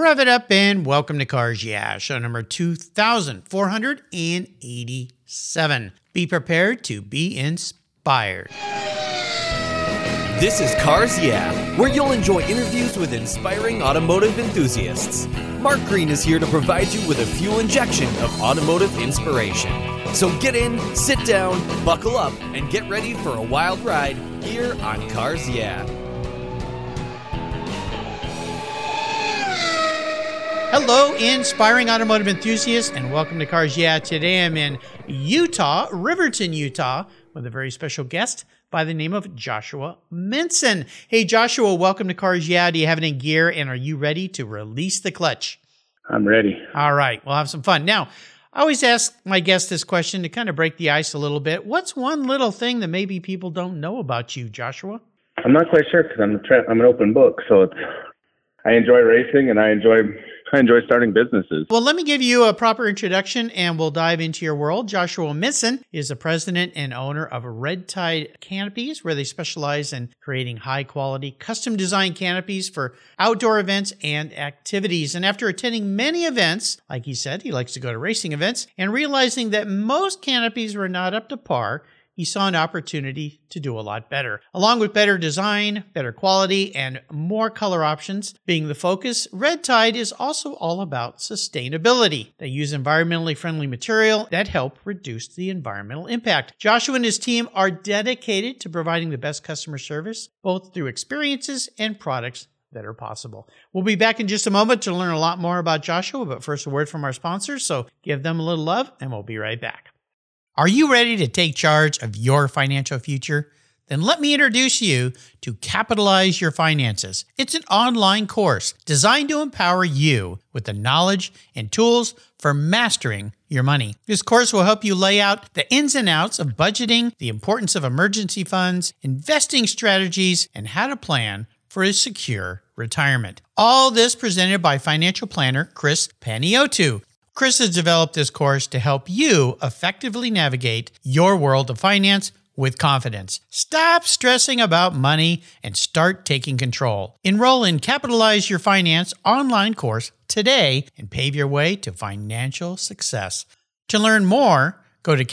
Rev it up and welcome to Cars Yeah, show number 2487. Be prepared to be inspired. This is Cars Yeah, where you'll enjoy interviews with inspiring automotive enthusiasts. Mark Green is here to provide you with a fuel injection of automotive inspiration. So get in, sit down, buckle up, and get ready for a wild ride here on Cars Yeah. Hello, inspiring automotive enthusiasts, and welcome to Cars Yeah. Today I'm in Utah, Riverton, Utah, with a very special guest by the name of Joshua Minson. Hey, Joshua, welcome to Cars Yeah. Do you have any gear, and are you ready to release the clutch? I'm ready. All right, we'll have some fun. Now, I always ask my guests this question to kind of break the ice a little bit. What's one little thing that maybe people don't know about you, Joshua? I'm not quite sure because I'm an open book, so I enjoy racing and I enjoy starting businesses. Well, let me give you a proper introduction and we'll dive into your world. Joshua Minson is the president and owner of Red Tide Canopies, where they specialize in creating high-quality, custom-designed canopies for outdoor events and activities. And after attending many events, like he said, he likes to go to racing events, and realizing that most canopies were not up to par, he saw an opportunity to do a lot better. Along with better design, better quality, and more color options being the focus, Red Tide is also all about sustainability. They use environmentally friendly material that help reduce the environmental impact. Joshua and his team are dedicated to providing the best customer service, both through experiences and products that are possible. We'll be back in just a moment to learn a lot more about Joshua, but first a word from our sponsors, so give them a little love, and we'll be right back. Are you ready to take charge of your financial future? Then let me introduce you to Capitalize Your Finances. It's an online course designed to empower you with the knowledge and tools for mastering your money. This course will help you lay out the ins and outs of budgeting, the importance of emergency funds, investing strategies, and how to plan for a secure retirement. All this presented by financial planner Chris Paniotu. Chris has developed this course to help you effectively navigate your world of finance with confidence. Stop stressing about money and start taking control. Enroll in Capitalize Your Finance online course today and pave your way to financial success. To learn more, go to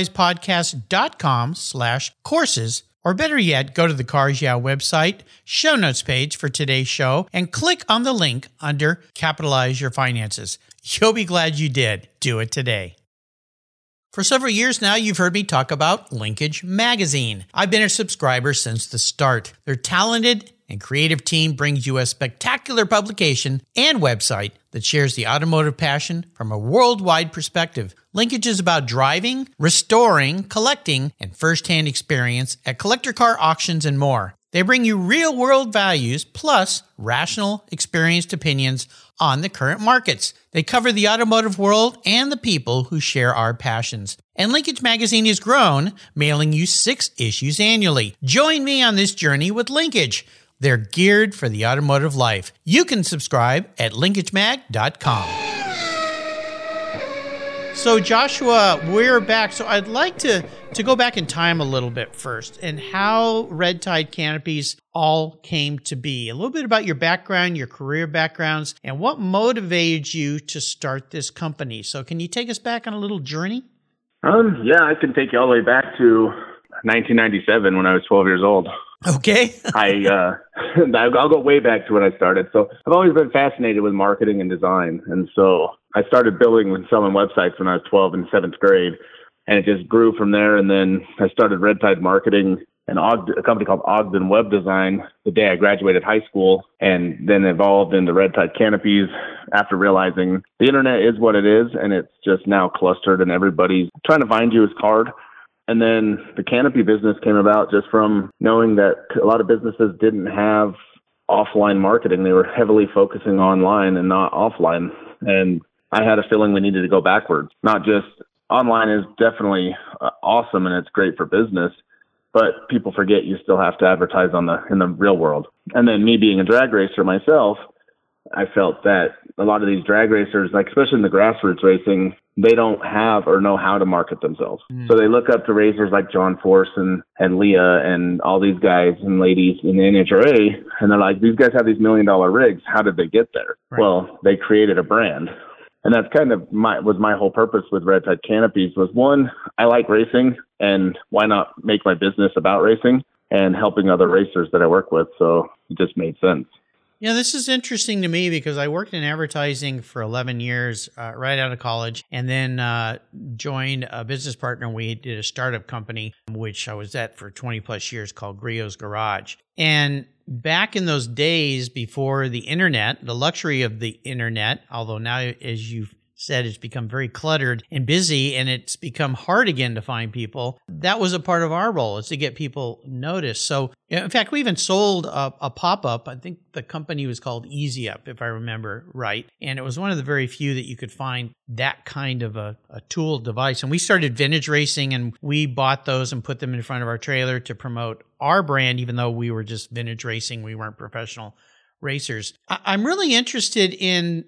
capitalizepodcast.com/courses, or better yet, go to the Cars Yeah website, show notes page for today's show, and click on the link under Capitalize Your Finances. You'll be glad you did. Do it today. For several years now, you've heard me talk about Linkage Magazine. I've been a subscriber since the start. Their talented and creative team brings you a spectacular publication and website that shares the automotive passion from a worldwide perspective. Linkage is about driving, restoring, collecting, and first-hand experience at collector car auctions and more. They bring you real-world values plus rational, experienced opinions on the current markets. They cover the automotive world and the people who share our passions. And Linkage Magazine has grown, mailing you 6 issues annually. Join me on this journey with Linkage. They're geared for the automotive life. You can subscribe at linkagemag.com. So Joshua, we're back. So I'd like to go back in time a little bit first and how Red Tide Canopies all came to be. A little bit about your background, your career backgrounds, and what motivated you to start this company. So can you take us back on a little journey? Yeah, I can take you all the way back to 1997 when I was 12 years old. Okay. I'll go way back to when I started. So I've always been fascinated with marketing and design. And so I started building and selling websites when I was 12 in 7th grade. And it just grew from there. And then I started Red Tide Marketing and a company called Ogden Web Design the day I graduated high school, and then evolved into Red Tide Canopies after realizing the internet is what it is. And it's just now clustered and everybody's trying to find you as card. And then the canopy business came about just from knowing that a lot of businesses didn't have offline marketing. They were heavily focusing online and not offline. And I had a feeling we needed to go backwards. Not just online is definitely awesome and it's great for business, but people forget you still have to advertise in the real world. And then me being a drag racer myself, I felt that a lot of these drag racers, like especially in the grassroots racing, they don't have or know how to market themselves. So they look up to racers like John Force and Leah and all these guys and ladies in the NHRA, and they're like, these guys have these $1 million rigs. How did they get there? Right. Well, they created a brand. And that's kind of my whole purpose with Red Tide Canopies was, one, I like racing, and why not make my business about racing and helping other racers that I work with? So it just made sense. Yeah, this is interesting to me because I worked in advertising for 11 years right out of college, and then joined a business partner. We did a startup company, which I was at for 20 plus years, called Griot's Garage. And back in those days before the internet, the luxury of the internet, although now, as you've said, it's become very cluttered and busy, and it's become hard again to find people. That was a part of our role, is to get people noticed. So, in fact, we even sold a pop-up. I think the company was called Easy Up, if I remember right. And it was one of the very few that you could find that kind of a tool device. And we started vintage racing, and we bought those and put them in front of our trailer to promote our brand, even though we were just vintage racing. We weren't professional racers. I'm really interested in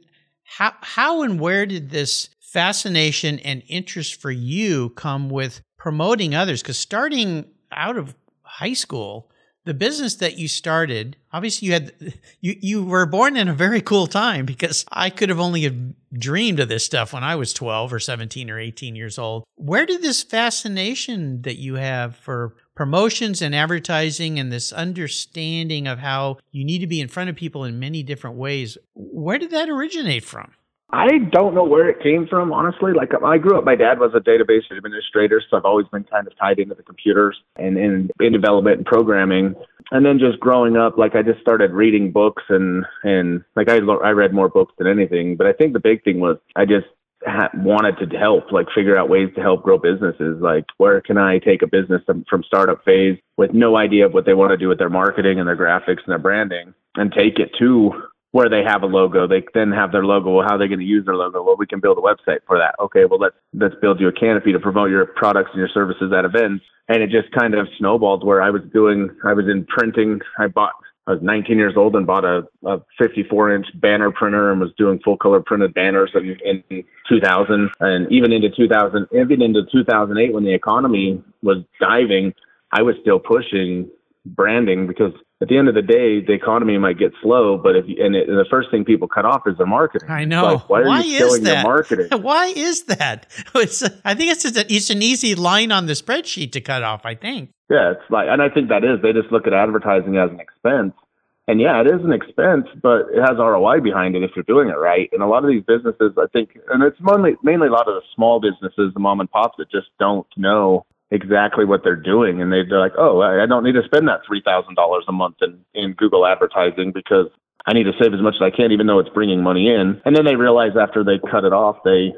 how and where did this fascination and interest for you come with promoting others? Because starting out of high school, the business that you started, obviously you were born in a very cool time, because I could have only have dreamed of this stuff when I was 12 or 17 or 18 years old. Where did this fascination that you have for promotions and advertising and this understanding of how you need to be in front of people in many different ways, where did that originate from? I don't know where it came from, honestly. Like, I grew up, my dad was a database administrator, so I've always been kind of tied into the computers and in development and programming. And then just growing up, like, I just started reading books and like I read more books than anything. But I think the big thing was I just wanted to help, like, figure out ways to help grow businesses. Like, where can I take a business from startup phase with no idea of what they want to do with their marketing and their graphics and their branding, and take it to where they have a logo. They then have their logo. Well, how are they going to use their logo? Well, we can build a website for that. Okay, well, let's build you a canopy to promote your products and your services at events. And it just kind of snowballed where I was in printing. I was 19 years old and bought a 54-inch banner printer and was doing full color printed banners in 2000, and even into 2008 when the economy was diving, I was still pushing branding, because at the end of the day, the economy might get slow, but the first thing people cut off is their marketing. I know. Like, why are you killing your marketing? Why is that? I think it's an easy line on the spreadsheet to cut off, I think. Yeah, it's like, and I think that is, they just look at advertising as an expense. And yeah, it is an expense, but it has ROI behind it if you're doing it right. And a lot of these businesses, I think, and it's mainly a lot of the small businesses, the mom and pops, that just don't know exactly what they're doing. And they're like, oh, I don't need to spend that $3,000 a month in Google advertising, because I need to save as much as I can, even though it's bringing money in. And then they realize after they cut it off, they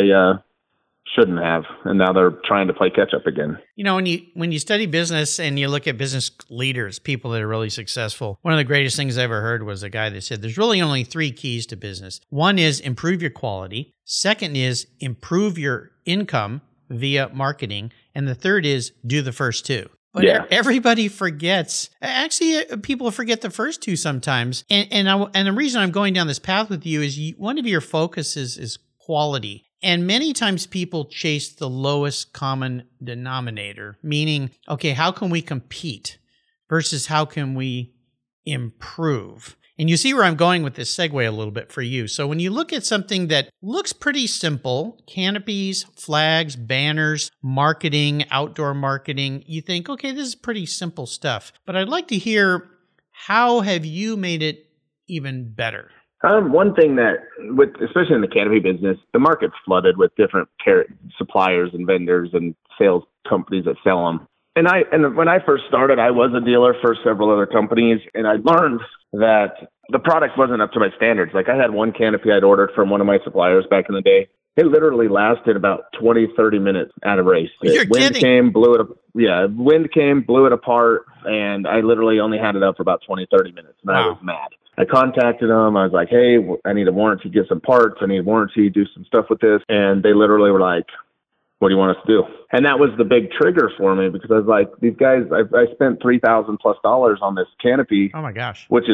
shouldn't have, and now they're trying to play catch up again. You know, when you study business and you look at business leaders, people that are really successful, one of the greatest things I ever heard was a guy that said there's really only 3 keys to business. One is improve your quality. Second is improve your income via marketing. And the third is do the first 2. But everybody forgets. Actually, people forget the first 2 sometimes. And the reason I'm going down this path with you is one of your focuses is quality. And many times people chase the lowest common denominator, meaning, okay, how can we compete versus how can we improve? And you see where I'm going with this segue a little bit for you. So when you look at something that looks pretty simple, canopies, flags, banners, marketing, outdoor marketing, you think, okay, this is pretty simple stuff. But I'd like to hear, how have you made it even better? One thing that, especially in the canopy business, the market's flooded with different suppliers and vendors and sales companies that sell them. And when I first started, I was a dealer for several other companies, and I learned that the product wasn't up to my standards. Like, I had one canopy I'd ordered from one of my suppliers back in the day. It literally lasted about 20, 30 minutes at a race. Wind came, blew it apart, and I literally only had it up for about 20, 30 minutes, and I was mad. I contacted them. I was like, hey, I need a warranty, get some parts. I need a warranty, do some stuff with this. And they literally were like, what do you want us to do? And that was the big trigger for me, because I was like, these guys, I spent $3,000+ on this canopy. Oh my gosh. Which is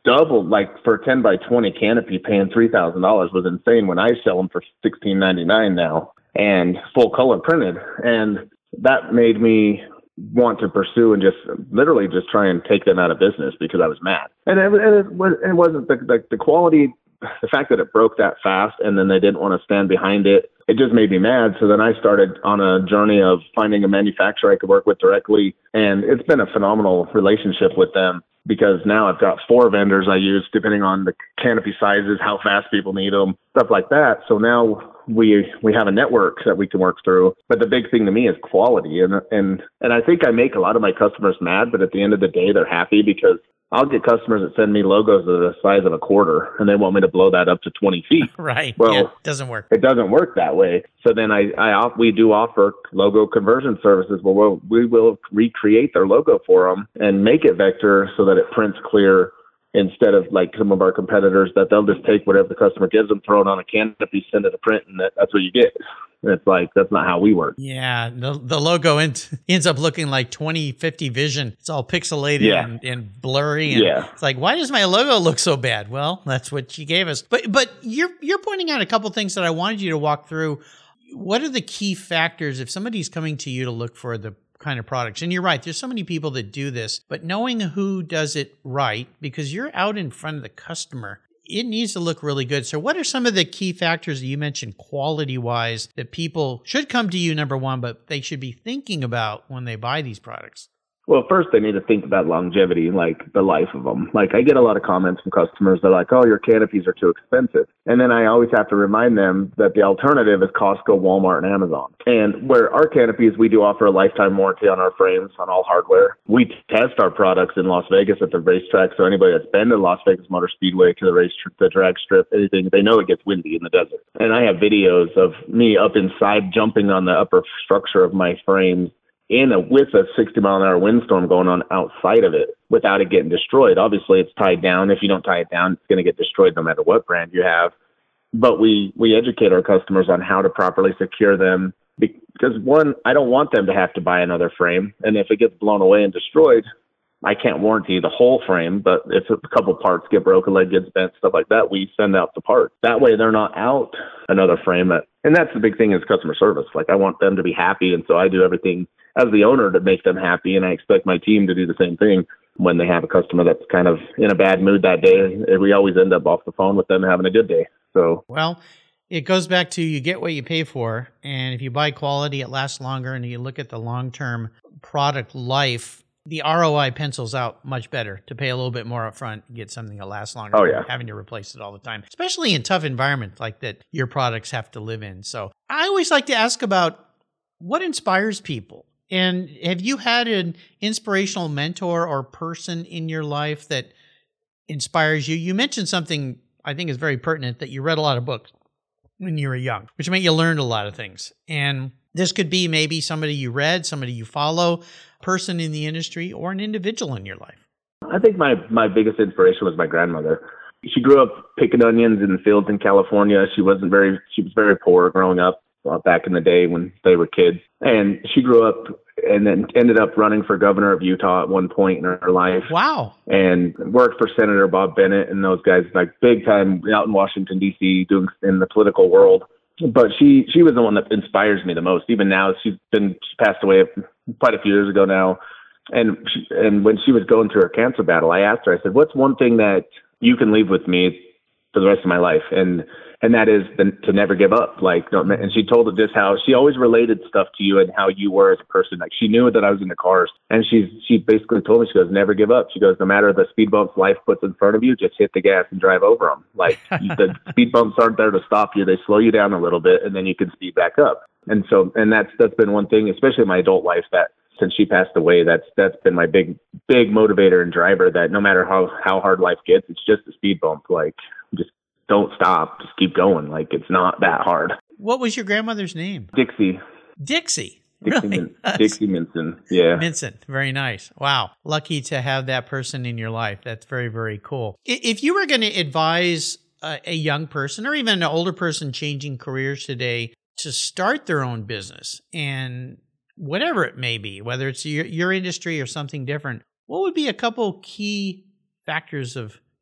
doubled. Like for a 10 by 20 canopy, paying $3,000 was insane when I sell them for $16.99 now and full color printed. And that made me want to pursue and just literally just try and take them out of business because I was mad. And it wasn't the quality, the fact that it broke that fast and then they didn't want to stand behind it. It just made me mad. So then I started on a journey of finding a manufacturer I could work with directly. And it's been a phenomenal relationship with them because now I've got 4 vendors I use depending on the canopy sizes, how fast people need them, stuff like that. So now we have a network that we can work through. But the big thing to me is quality. And I think I make a lot of my customers mad, but at the end of the day, they're happy because I'll get customers that send me logos of the size of a quarter and they want me to blow that up to 20 feet. Right. Well, yeah, it doesn't work. It doesn't work that way. So then we do offer logo conversion services where we will recreate their logo for them and make it vector so that it prints clear instead of like some of our competitors that they'll just take whatever the customer gives them, throw it on a canopy, send it to print, and that's what you get. And it's like, that's not how we work. Yeah, the logo ends up looking like 2050 vision. It's all pixelated and blurry. And it's like, why does my logo look so bad? Well, that's what you gave us. But you're pointing out a couple things that I wanted you to walk through. What are the key factors if somebody's coming to you to look for the kind of products? And you're right, there's so many people that do this, but knowing who does it right, because you're out in front of the customer, it needs to look really good. So what are some of the key factors that you mentioned quality-wise that people should come to you, number one, but they should be thinking about when they buy these products? Well, first they need to think about longevity, like the life of them. Like I get a lot of comments from customers. They're like, oh, your canopies are too expensive. And then I always have to remind them that the alternative is Costco, Walmart, and Amazon. And where our canopies, we do offer a lifetime warranty on our frames, on all hardware. We test our products in Las Vegas at the racetrack. So anybody that's been to Las Vegas Motor Speedway, to the drag strip, anything, they know it gets windy in the desert. And I have videos of me up inside jumping on the upper structure of my frames with a 60-mile-an-hour windstorm going on outside of it without it getting destroyed. Obviously, it's tied down. If you don't tie it down, it's going to get destroyed no matter what brand you have. But we educate our customers on how to properly secure them because, one, I don't want them to have to buy another frame. And if it gets blown away and destroyed, I can't warranty the whole frame. But if a couple parts get broken, leg gets bent, stuff like that, we send out the parts. That way, they're not out another frame. And that's the big thing is customer service. Like, I want them to be happy. And so I do everything as the owner to make them happy. And I expect my team to do the same thing when they have a customer that's kind of in a bad mood that day. We always end up off the phone with them having a good day. So, well, it goes back to you get what you pay for. And if you buy quality, it lasts longer. And you look at the long-term product life, the ROI pencils out much better to pay a little bit more upfront, get something that lasts longer than having to replace it all the time, especially in tough environments like that your products have to live in. So I always like to ask about what inspires people. And have you had an inspirational mentor or person in your life that inspires you? You mentioned something I think is very pertinent, that you read a lot of books when you were young, which meant you learned a lot of things. And this could be maybe somebody you read, somebody you follow, person in the industry, or an individual in your life. I think my biggest inspiration was my grandmother. She grew up picking onions in the fields in California. She was very poor growing up back in the day when they were kids. And she grew up and then ended up running for governor of Utah at one point in her life. Wow. And worked for Senator Bob Bennett and those guys, like big time out in Washington, D.C., doing in the political world. But she was the one that inspires me the most. Even now, she passed away quite a few years ago now. And when she was going through her cancer battle, I asked her, I said, what's one thing that you can leave with me for the rest of my life? And that is to never give up. Like, and she told it just how she always related stuff to you and how you were as a person. Like, she knew that I was into cars, and she basically told me, she goes, never give up. She goes, no matter the speed bumps life puts in front of you, just hit the gas and drive over them. Like, the speed bumps aren't there to stop you. They slow you down a little bit, and then you can speed back up. And so, and that's been one thing, especially in my adult life, that since she passed away, that's been my big motivator and driver, that no matter how hard life gets, it's just a speed bump. Like, just don't stop. Just keep going. Like, it's not that hard. What was your grandmother's name? Dixie. Really? Dixie Minson. Yeah. Minson. Very nice. Wow. Lucky to have that person in your life. That's very, very cool. If you were going to advise a young person or even an older person changing careers today to start their own business, and whatever it may be, whether it's your industry or something different, what would be a couple key factors of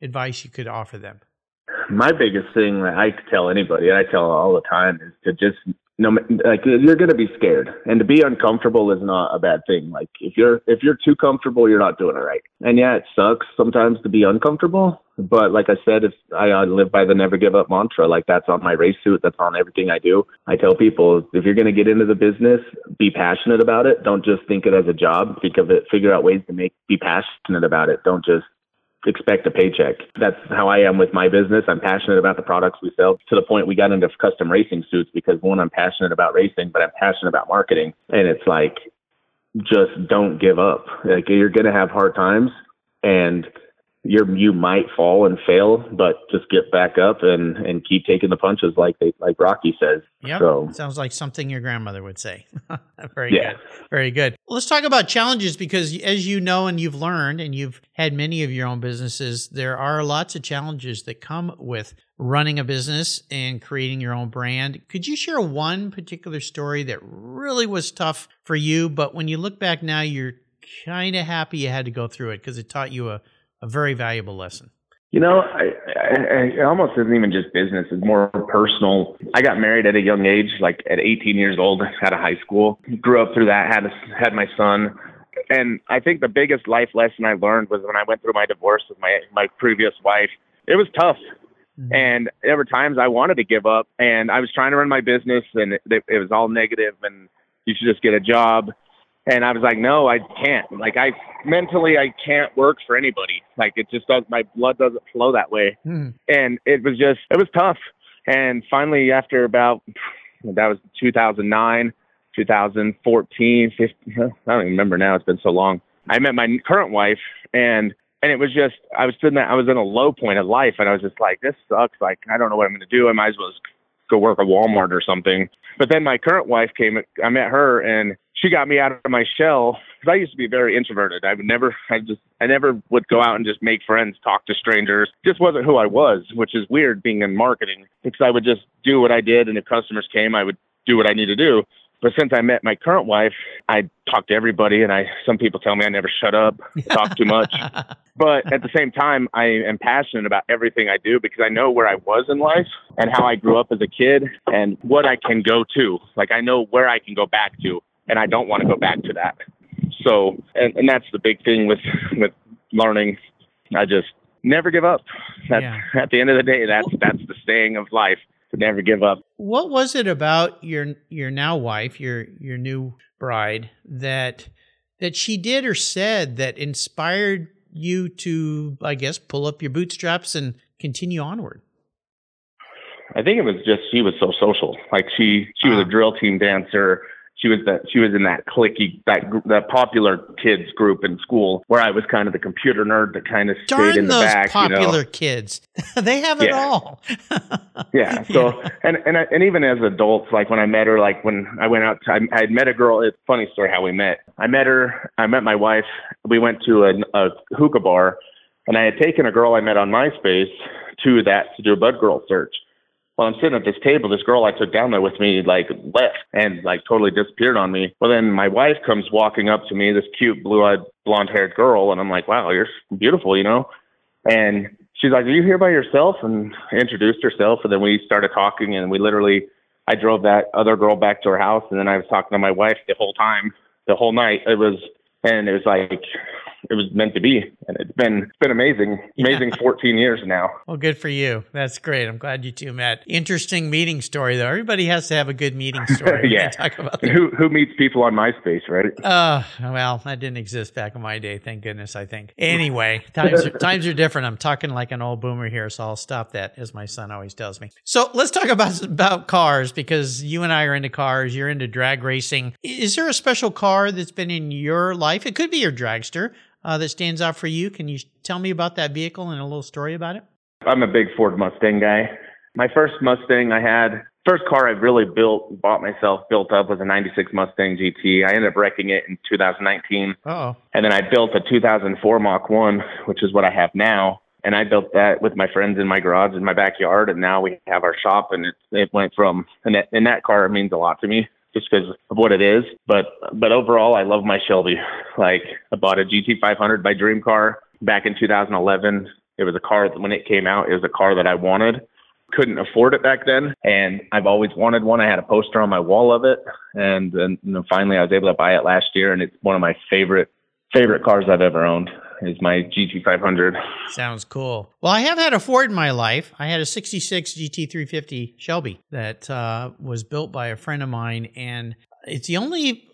advice you could offer them? My biggest thing that I tell anybody, and I tell all the time, is to just you're going to be scared, and to be uncomfortable is not a bad thing. Like if you're too comfortable, you're not doing it right. And yeah, it sucks sometimes to be uncomfortable, but like I said, if I live by the never give up mantra, like that's on my race suit, that's on everything I do. I tell people, if you're going to get into the business, be passionate about it. Don't just think it as a job. Think of it, figure out ways to be passionate about it. Don't just expect a paycheck. That's how I am with my business. I'm passionate about the products we sell, to the point we got into custom racing suits because, one, I'm passionate about racing, but I'm passionate about marketing. And it's like, just don't give up. Like, you're going to have hard times, and you might fall and fail, but just get back up and keep taking the punches, like Rocky says. Yep. So, sounds like something your grandmother would say. Very good. Very good. Well, let's talk about challenges, because as you know, and you've learned, and you've had many of your own businesses, there are lots of challenges that come with running a business and creating your own brand. Could you share one particular story that really was tough for you, but when you look back now, you're kind of happy you had to go through it because it taught you a very valuable lesson? You know, I almost isn't even just business. It's more personal. I got married at a young age, like at 18 years old, out of high school. Grew up through that, had my son. And I think the biggest life lesson I learned was when I went through my divorce with my previous wife. It was tough. Mm-hmm. And there were times I wanted to give up, and I was trying to run my business, and it was all negative, and you should just get a job. And I was like, no, I can't. Like, mentally, I can't work for anybody. Like, it just does, my blood doesn't flow that way. And it was tough. And finally, after that was 2009, 2014, 15, I don't even remember now. It's been so long. I met my current wife, and it was just, I was in a low point of life, and I was just like, this sucks. Like, I don't know what I'm going to do. I might as well just go work at Walmart or something. But then my current wife came, I met her, and she got me out of my shell, because I used to be very introverted. I never would go out and just make friends, talk to strangers. Just wasn't who I was, which is weird being in marketing, because I would just do what I did, and if customers came, I would do what I need to do. But since I met my current wife, I talk to everybody, and some people tell me I never shut up, talk too much. But at the same time, I am passionate about everything I do, because I know where I was in life and how I grew up as a kid and what I can go to. Like, I know where I can go back to, and I don't want to go back to that. So, and that's the big thing with learning. I just never give up. At the end of the day, that's the saying of life, to never give up. What was it about your now wife, your new bride, that she did or said that inspired you to, I guess, pull up your bootstraps and continue onward? I think it was just, she was so social. Like, she was a drill team dancer. She was in that cliquey, that popular kids group in school, where I was kind of the computer nerd that kind of stayed in the back. Darn those popular kids. They have it all. Yeah. So, and even as adults, like when I met her, like when I went out, I had met a girl. It's a funny story how we met. I met my wife. We went to a hookah bar, and I had taken a girl I met on MySpace to do a Bud Girl search. Well, I'm sitting at this table. This girl I took down there with me, like, left and, like, totally disappeared on me. Well, then my wife comes walking up to me, this cute, blue-eyed, blonde-haired girl, and I'm like, wow, you're beautiful, you know? And she's like, are you here by yourself? And introduced herself, and then we started talking, and I drove that other girl back to her house, and then I was talking to my wife the whole night. It was like, it was meant to be, and it's been amazing 14 years now. Well, good for you. That's great. I'm glad you two met. Interesting meeting story, though. Everybody has to have a good meeting story. Yeah. Talk about who meets people on MySpace, right? Well, that didn't exist back in my day. Thank goodness, I think. Anyway, times are different. I'm talking like an old boomer here, so I'll stop that, as my son always tells me. So let's talk about cars, because you and I are into cars. You're into drag racing. Is there a special car that's been in your life? It could be your dragster. That stands out for you. Can you tell me about that vehicle and a little story about it? I'm a big Ford Mustang guy. My first Mustang first car I really built up was a 96 Mustang GT. I ended up wrecking it in 2019. Uh-oh. And then I built a 2004 Mach 1, which is what I have now. And I built that with my friends in my garage in my backyard. And now we have our shop, and it went from, and that car means a lot to me, just because of what it is. But overall, I love my Shelby. Like, I bought a GT500 by Dream Car back in 2011. It was a car that when it came out, it was a car that I wanted. Couldn't afford it back then, and I've always wanted one. I had a poster on my wall of it, and finally I was able to buy it last year, and it's one of my favorite cars I've ever owned. Is my GT500. Sounds cool. Well, I have had a Ford in my life. I had a 66 GT350 Shelby that was built by a friend of mine, and it's the only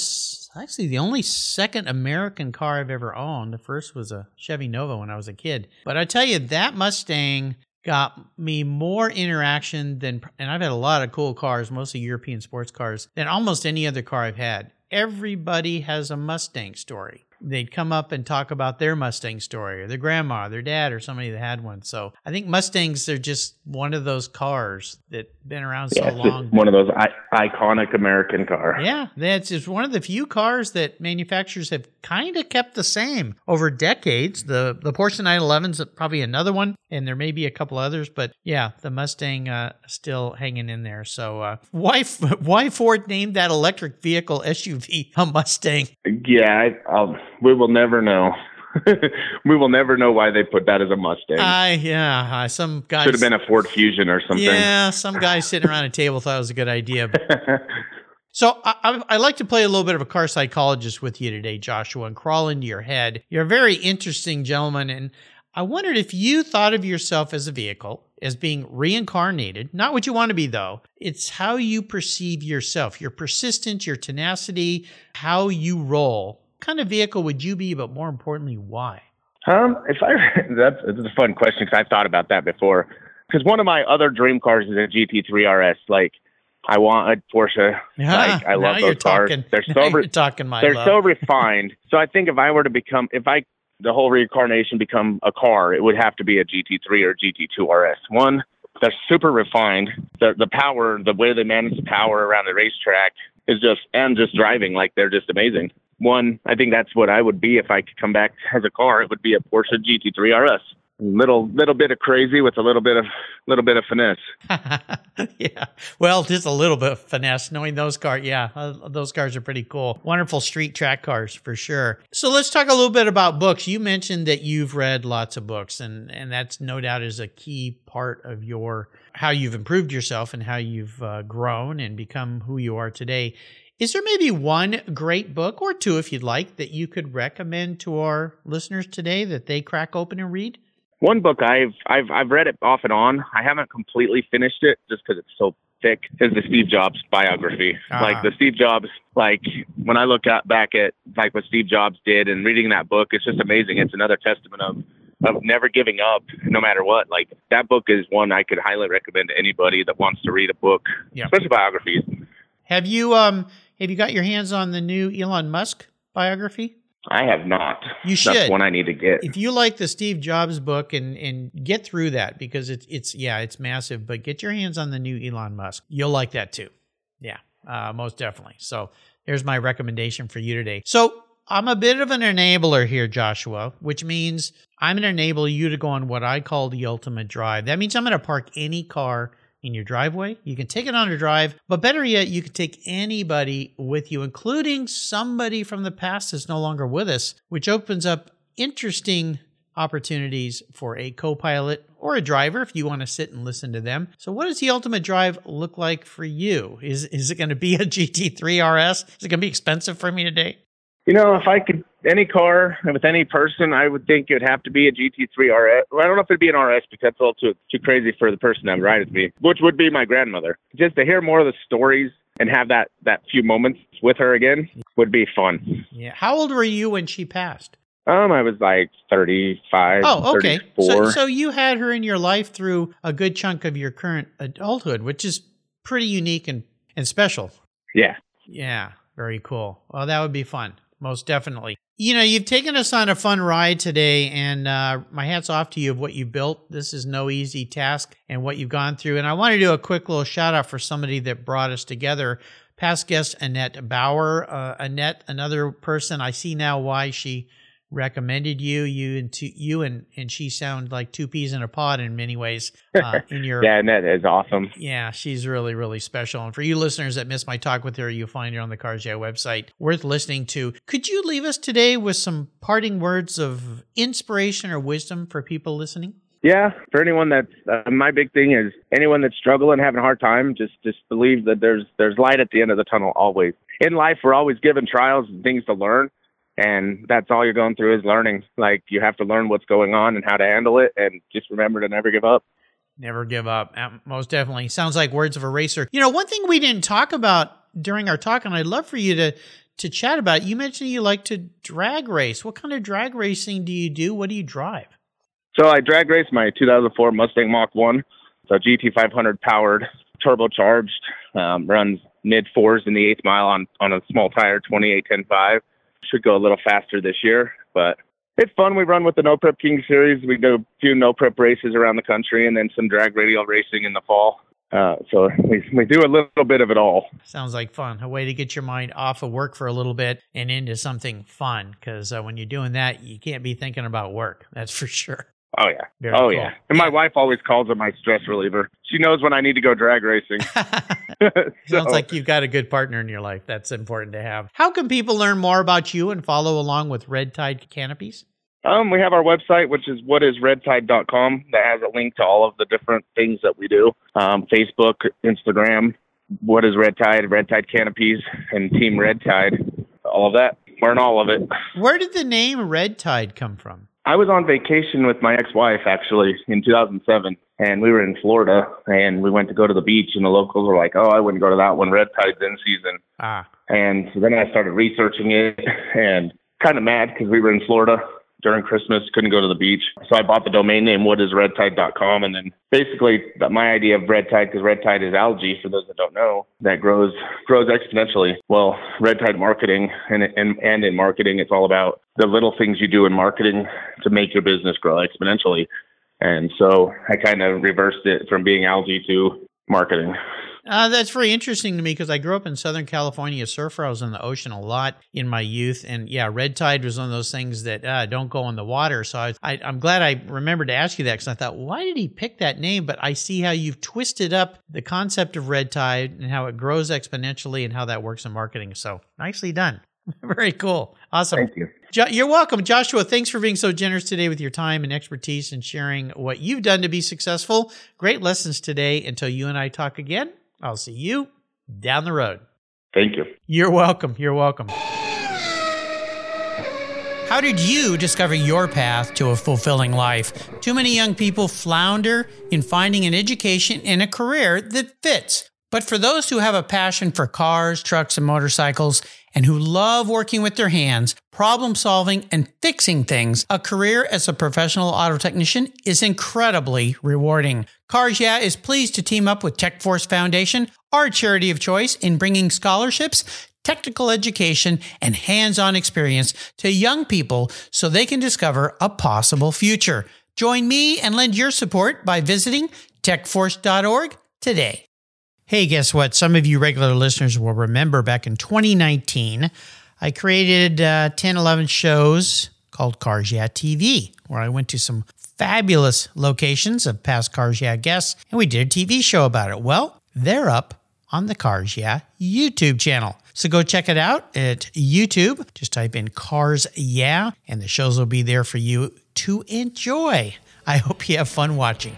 second American car I've ever owned. The first was a Chevy Nova when I was a kid. But I tell you, that Mustang got me more interaction and I've had a lot of cool cars, mostly European sports cars, than almost any other car I've had. Everybody has a Mustang story. They'd come up and talk about their Mustang story, or their grandma, or their dad, or somebody that had one. So I think Mustangs are just one of those cars that been around so long. One of those iconic American cars. Yeah, that's just one of the few cars that manufacturers have kind of kept the same over decades. The Porsche 911's probably another one, and there may be a couple others, but yeah, the Mustang still hanging in there. So why Ford named that electric vehicle SUV a Mustang? Yeah, we will never know. We will never know why they put that as a Mustang. Some guys should have been a Ford Fusion or something. Yeah, some guy sitting around a table thought it was a good idea. So I like to play a little bit of a car psychologist with you today, Joshua, and crawl into your head. You're a very interesting gentleman, and I wondered if you thought of yourself as a vehicle, as being reincarnated. Not what you want to be, though. It's how you perceive yourself, your persistence, your tenacity, how you roll. What kind of vehicle would you be, but more importantly, why? That's a fun question because I've thought about that before. Because one of my other dream cars is a GT3 RS. Like, I want a Porsche. Like, I love those cars. They're so refined. So I think if I were to the whole reincarnation become a car, it would have to be a GT3 or GT2 RS. One, they're super refined. The power, the way they manage the power around the racetrack is just driving, like they're just amazing. One, I think that's what I would be if I could come back as a car. It would be a Porsche GT3 RS. Little bit of crazy with a little bit of finesse. Yeah, well, just a little bit of finesse. Knowing those cars, those cars are pretty cool. Wonderful street track cars for sure. So let's talk a little bit about books. You mentioned that you've read lots of books, and that's no doubt is a key part of how you've improved yourself and how you've grown and become who you are today. Is there maybe one great book or two, if you'd like, that you could recommend to our listeners today that they crack open and read? One book I've read it off and on. I haven't completely finished it just because it's so thick. Is the Steve Jobs biography. Like the Steve Jobs, like when I look back at like what Steve Jobs did and reading that book, it's just amazing. It's another testament of never giving up no matter what. Like that book is one I could highly recommend to anybody that wants to read a book, especially biographies. Have you got your hands on the new Elon Musk biography? I have not. You should. That's one I need to get. If you like the Steve Jobs book and get through that, because it's massive, but get your hands on the new Elon Musk. You'll like that too. Yeah, most definitely. So there's my recommendation for you today. So I'm a bit of an enabler here, Joshua, which means I'm going to enable you to go on what I call the ultimate drive. That means I'm going to park any car in your driveway. You can take it on a drive, but better yet, you can take anybody with you, including somebody from the past that's no longer with us, which opens up interesting opportunities for a co-pilot or a driver if you want to sit and listen to them. So what does the ultimate drive look like for you? Is it going to be a GT3 RS? Is it going to be expensive for me today? You know, if I could, any car with any person, I would think it would have to be a GT3 RS. Well, I don't know if it'd be an RS because that's a little too crazy for the person that would ride with me, which would be my grandmother. Just to hear more of the stories and have that few moments with her again would be fun. Yeah. How old were you when she passed? I was like 35, Oh, okay. 34. So you had her in your life through a good chunk of your current adulthood, which is pretty unique and special. Yeah. Yeah. Very cool. Well, that would be fun. Most definitely. You know, you've taken us on a fun ride today, and my hat's off to you of what you built. This is no easy task and what you've gone through. And I want to do a quick little shout out for somebody that brought us together. Past guest Annette Bauer. Annette, another person, I see now why she recommended you. You and she sound like two peas in a pod in many ways. In your Yeah, and that is awesome. Yeah, she's really, really special. And for you listeners that missed my talk with her, you'll find her on the Cars Yeah website. Worth listening to. Could you leave us today with some parting words of inspiration or wisdom for people listening? Yeah, for anyone that's my big thing is anyone that's struggling, having a hard time, just believe that there's light at the end of the tunnel always. In life, we're always given trials and things to learn, and that's all you're going through is learning. Like, you have to learn what's going on and how to handle it, and just remember to never give up. Never give up. Most definitely. Sounds like words of a racer. You know, one thing we didn't talk about during our talk, and I'd love for you to chat about, you mentioned you like to drag race. What kind of drag racing do you do? What do you drive? So I drag race my 2004 Mustang Mach-1. It's a GT500 powered, turbocharged, runs mid-4s in the 8th mile on a small tire, 28-10-5. Should go a little faster this year, but it's fun. We run with the No Prep King series. We do a few no prep races around the country and then some drag radial racing in the fall. So we do a little bit of it all. Sounds like fun. A way to get your mind off of work for a little bit and into something fun. Because when you're doing that, you can't be thinking about work. That's for sure. Oh, yeah. Very cool. Yeah. And my wife always calls it my stress reliever. She knows when I need to go drag racing. Sounds like you've got a good partner in your life. That's important to have. How can people learn more about you and follow along with Red Tide Canopies? We have our website, which is whatisredtide.com, that has a link to all of the different things that we do. Facebook, Instagram, What is Red Tide, Red Tide Canopies, and Team Red Tide. All of that. Learn all of it. Where did the name Red Tide come from? I was on vacation with my ex-wife, actually, in 2007, and we were in Florida, and we went to go to the beach, and the locals were like, oh, I wouldn't go to that one. Red Tide's in season. And so then I started researching it, and kind of mad because we were in Florida during Christmas, couldn't go to the beach. So I bought the domain name whatisredtide.com, and then basically my idea of Red Tide, because Red Tide is algae, for those that don't know, that grows exponentially. Well, Red Tide marketing and in marketing, it's all about the little things you do in marketing to make your business grow exponentially. And so I kind of reversed it from being algae to marketing. That's very interesting to me because I grew up in Southern California, a surfer. I was in the ocean a lot in my youth. And yeah, Red Tide was one of those things that don't go in the water. So I'm glad I remembered to ask you that because I thought, why did he pick that name? But I see how you've twisted up the concept of Red Tide and how it grows exponentially and how that works in marketing. So nicely done. Very cool. Awesome. Thank you. You're welcome. Joshua, thanks for being so generous today with your time and expertise and sharing what you've done to be successful. Great lessons today. Until you and I talk again, I'll see you down the road. Thank you. You're welcome. You're welcome. How did you discover your path to a fulfilling life? Too many young people flounder in finding an education and a career that fits. But for those who have a passion for cars, trucks, and motorcycles, and who love working with their hands, problem solving, and fixing things, a career as a professional auto technician is incredibly rewarding. Cars Yeah is pleased to team up with TechForce Foundation, our charity of choice, in bringing scholarships, technical education, and hands-on experience to young people so they can discover a possible future. Join me and lend your support by visiting techforce.org today. Hey, guess what? Some of you regular listeners will remember back in 2019, I created 10, 11 shows called Cars Yeah TV, where I went to some fabulous locations of past Cars Yeah guests, and we did a TV show about it. Well, they're up on the Cars Yeah YouTube channel. So go check it out at YouTube. Just type in Cars Yeah, and the shows will be there for you to enjoy. I hope you have fun watching.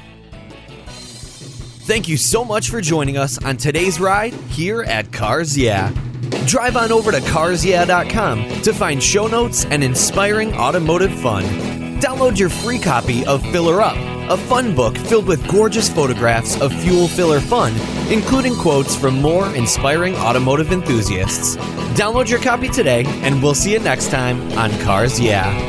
Thank you so much for joining us on today's ride here at Cars Yeah. Drive on over to carsyeah.com to find show notes and inspiring automotive fun. Download your free copy of Filler Up, a fun book filled with gorgeous photographs of fuel filler fun, including quotes from more inspiring automotive enthusiasts. Download your copy today, and we'll see you next time on Cars Yeah.